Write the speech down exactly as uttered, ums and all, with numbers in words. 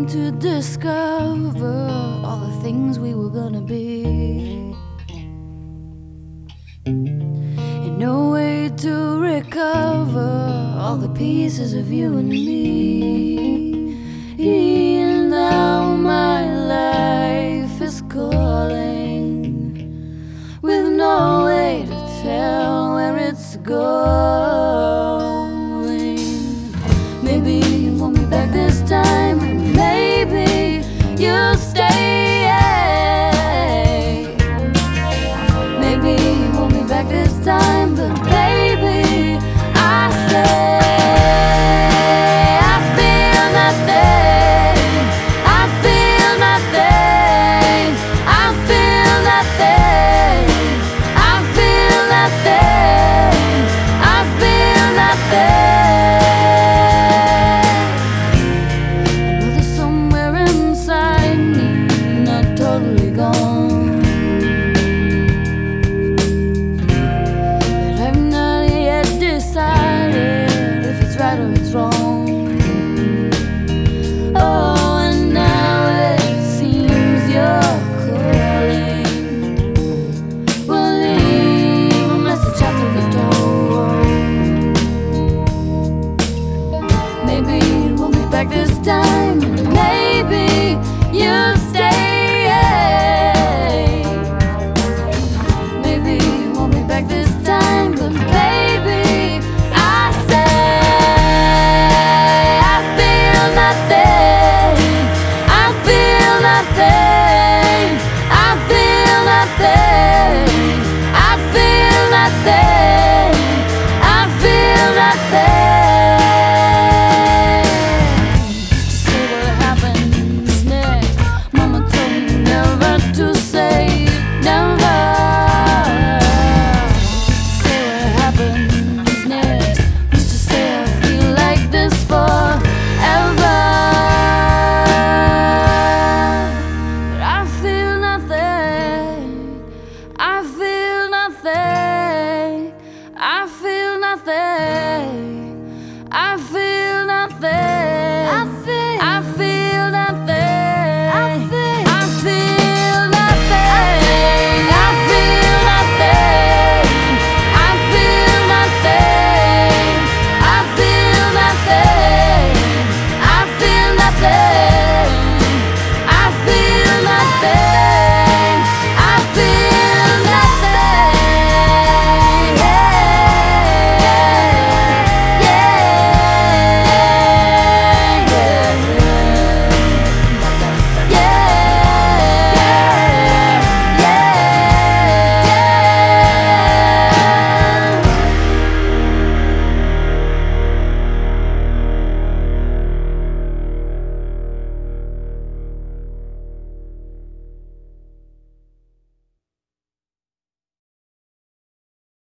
trying to discover all the things we were gonna be, and no way to recover all the pieces of you and me. And now my life is calling, with no way to tell where it's going. Maybe you want me back this time, and maybe you'll stay. Maybe you want me back this time, but baby, I say I feel nothing. I feel nothing. I feel nothing. I feel nothing. I feel nothing. I know there's somewhere inside me, not totally gone, but I've not yet decided if it's right or it's wrong. Oh, and now it seems you're calling. Well, leave a message after the door. Maybe you want me back this time, and maybe you'll